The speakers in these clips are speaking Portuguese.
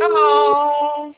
Alô?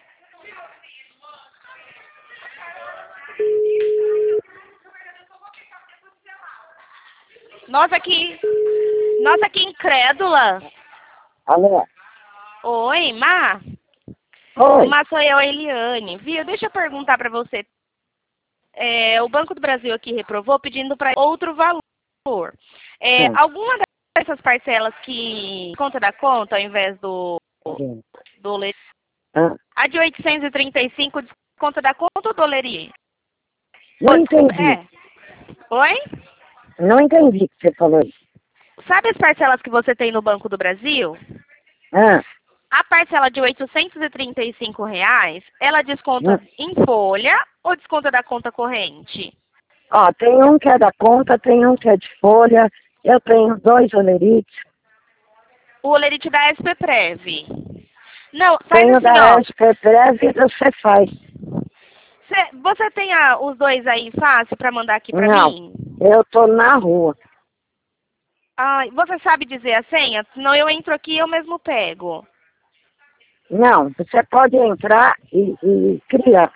Nossa, que incrédula. Alô? Oi, Má. Oi. Má, sou eu, Eliane. Viu? Deixa eu perguntar pra você. O Banco do Brasil aqui reprovou pedindo para outro valor. Alguma dessas parcelas que conta da conta ao invés do lerite? A de 835 desconta da conta ou do lerite? Não entendi. Oi? Não entendi o que você falou aí. Sabe as parcelas que você tem no Banco do Brasil? A parcela de R$ 835, ela desconta em folha ou desconta da conta corrente? Ó, tem um que é da conta, tem um que é de folha. Eu tenho 2 olerites. O olerite da SPPrev. Não, faz Tenho assim, da ó. SPPrev e do Cefaz. Você tem os dois aí fácil para mandar aqui para Não, mim? eu tô na rua. Ai, você sabe dizer a senha? Senão eu entro aqui e eu mesmo pego. Não, você pode entrar e criar.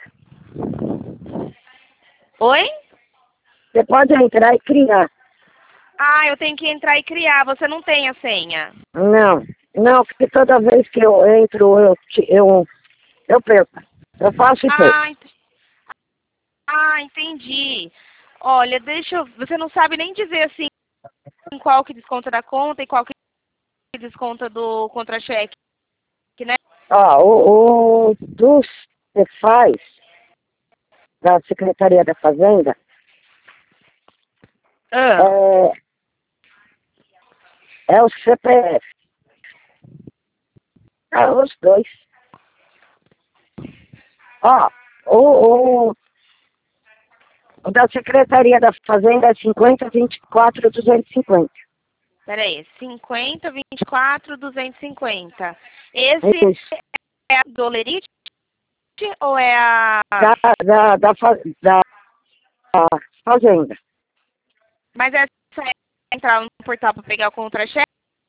Oi? Você pode entrar e criar. Ah, eu tenho que entrar e criar. Você não tem a senha? Não, porque toda vez que eu entro, eu perco. Eu faço e perco. Entendi. Olha, você não sabe nem dizer assim qual que desconta da conta e qual que desconta do contra-cheque, né? Ó, o dos Cefaz, da Secretaria da Fazenda, é o CPF. Os dois. Ó, o da Secretaria da Fazenda é 5024-250. Peraí, 5024-250. Esse Isso. é a do lerite ou é a... Da Fazenda. Mas essa é entrar no portal para pegar o contra-cheque?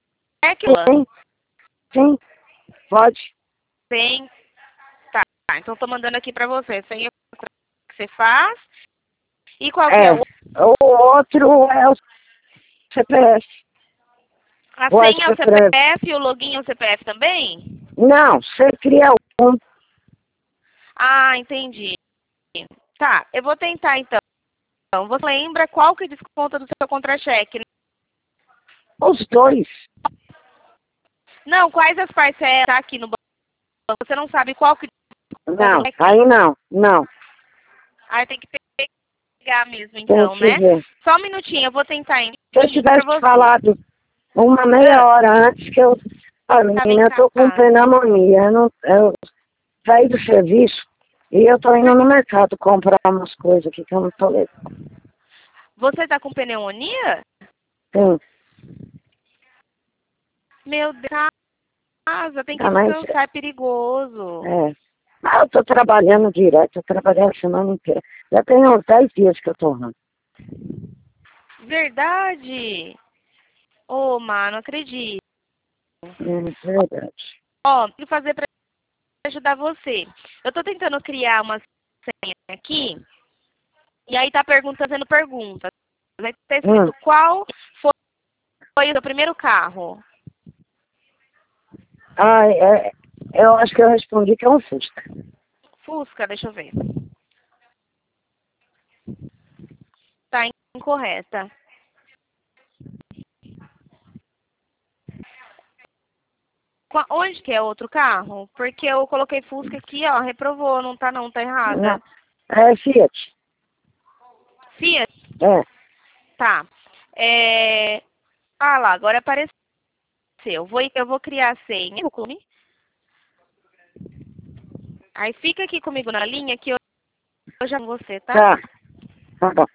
Sim, pode. Tem. Tá, então tô mandando aqui para você. Senha que você faz. E qual que é o... O outro é o CPF. A senha é o CPF e o login é o CPF também? Não, você cria um. Ah, entendi. Tá, eu vou tentar então. Você lembra qual que desconta do seu contra-cheque? Os dois. Não, quais as parcelas tá aqui no banco? Você não sabe qual que Não, aí não. Aí tem que pegar mesmo então, né? Só um minutinho, eu vou tentar. Se eu tivesse falado uma meia hora antes que eu... menina, eu tô com pneumonia. Eu saí do serviço e eu tô indo no mercado comprar umas coisas aqui que eu não tô levando. Você tá com pneumonia? Sim. Meu Deus, casa, tem que descansar, é perigoso. Eu tô trabalhando direto, tô trabalhando a semana inteira. Já tem uns 10 dias que eu tô ruim. Verdade? Ô, mano, acredito. Verdade. Ó, o que fazer pra ajudar você? Eu tô tentando criar uma senha aqui, e aí tá fazendo perguntas. Aí tá escrito qual foi o seu primeiro carro? Eu acho que eu respondi que é um Fusca. Fusca, deixa eu ver. Tá incorreta. Onde que é outro carro? Porque eu coloquei Fusca aqui, ó, reprovou, não, tá errada. É Fiat. Fiat? Tá. Ah lá, agora apareceu. Eu vou criar a senha. Aí fica aqui comigo na linha que eu já com você, tá? Tá bom.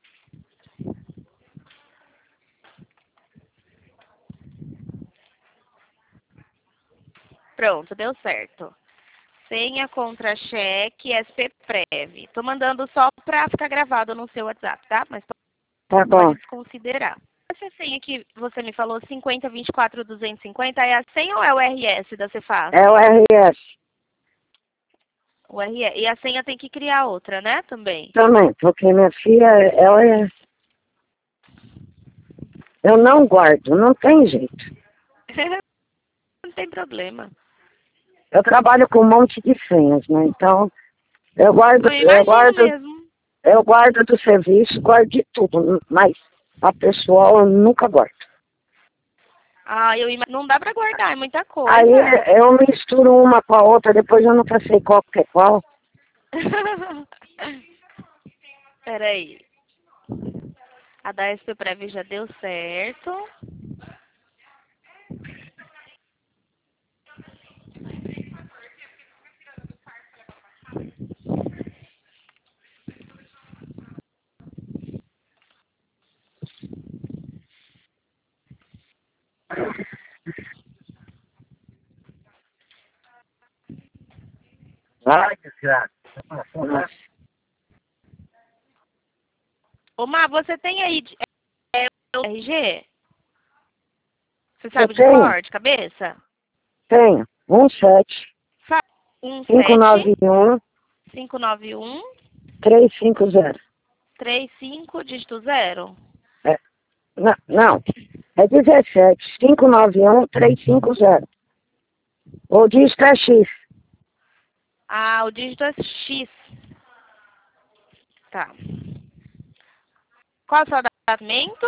Pronto, deu certo. Senha contra-cheque SPPrev. Tô mandando só pra ficar gravado no seu WhatsApp, tá? Mas pode desconsiderar. essa senha que você me falou, 5024-250, é a senha ou é o RS da Cefaz? É o RS. O RS. E a senha tem que criar outra, né? Também. Também, porque minha filha, ela é... Eu não guardo, não tem jeito. Não tem problema. Eu trabalho com um monte de senhas, né? Então, eu guardo, Eu imagino mesmo. eu guardo do serviço, guardo de tudo, mas a pessoal eu nunca guardo. Ah, não dá pra guardar, é muita coisa. Aí eu misturo uma com a outra, depois eu nunca sei qual que é qual. Peraí. A da SP Prev já deu certo. Ai, desgraça. Ô, Má, você tem aí o RG? Você sabe Eu de tenho, cor, de cabeça? tenho. 17 Fala. 17 591 591 350. 35 dígito 0. É, não, é 17 591 350. O dígito é X. Ah, o dígito é X. Tá. Qual é o seu datamento?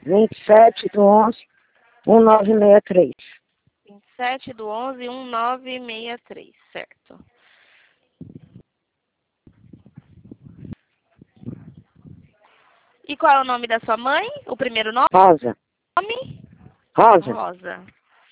27/11/1963. 27/11/1963, certo. E qual é o nome da sua mãe? O primeiro nome? Rosa. Rosa. Rosa.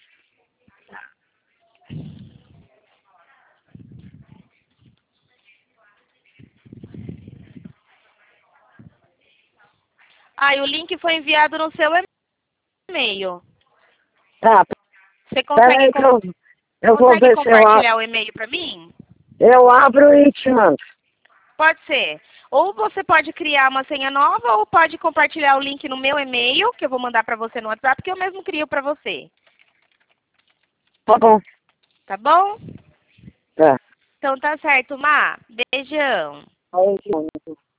Ah, e o link foi enviado no seu e-mail. Tá, Você peraí consegue, que eu vou ver se compartilhar o e-mail para mim? eu abro e te mando. Pode ser. Ou você pode criar uma senha nova, ou pode compartilhar o link no meu e-mail, que eu vou mandar para você no WhatsApp, que eu mesmo crio para você. Tá bom. Tá bom? Tá. Então tá certo, Má. Beijão. Aí,